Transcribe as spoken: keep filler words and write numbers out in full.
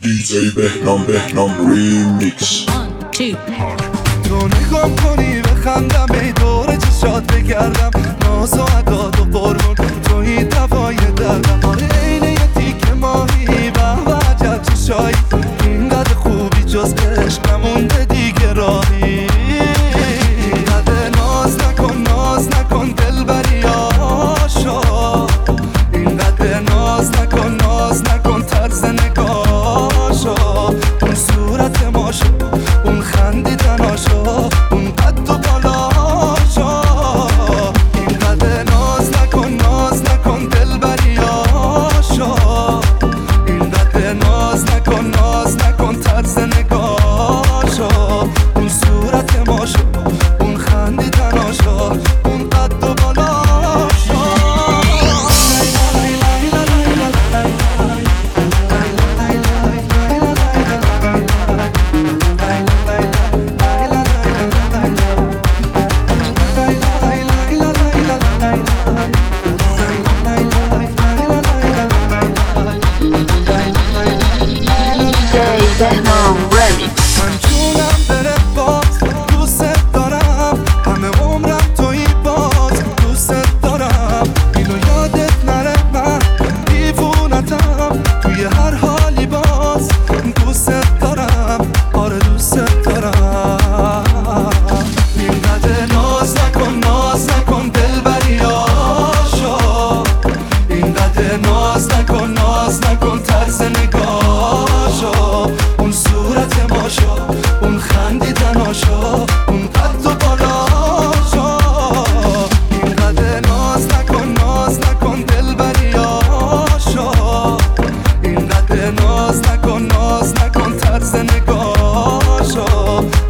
دیجی بهنام بهنام ریمیکس. تو نگام کنی بخندم ای دور چشات بگردم، ناز و عداد و قربون توی دوای دردم. آره اینه یه تیک ماهی به و عجب چشایی، اینقدر خوبی جز عشق نمونده دیگه راهی. اینقدر ناز نکن ناز نکن دلبری آشا، اینقدر ناز نکن ناز نکن طرز نگاشا. اون صورت ماشا، اون خندیدناشا، اون قد و بالاشا. اینقدر ناز نکن ناز نکن دلبری آشا، اینقدر ناز نکن ناز نکن طرز نگاشا. اون صورت ماشا، اون خندیدناشا، اون قد و بالاشا. بهنام ریمیکس. من جونم بره باز دوست دارم، همه عمرم توی باز دوست دارم. اینو یادت نره من دیوونتم، توی هر حالی باز دوست دارم. آره دوست دارم. اینقدر ناز نکن ناز نکن دلبری آشا، اینقدر ناز نکن ناز نکن طرز نگاشا. اون صورت ماشا، اون خندیدناشا، اون قد و بالاشا. اینقدر ناز نکن ناز نکن دلبری آشا، اینقدر ناز نکن ناز نکن طرز نگاشا.